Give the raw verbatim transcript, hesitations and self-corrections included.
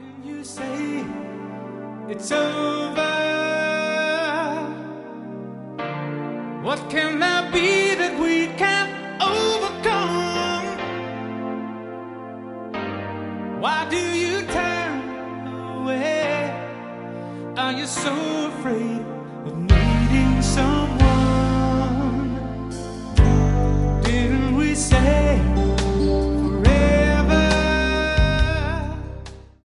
Can you say it's over? What can there be that we can't overcome? Why do you turn away? Are you so afraid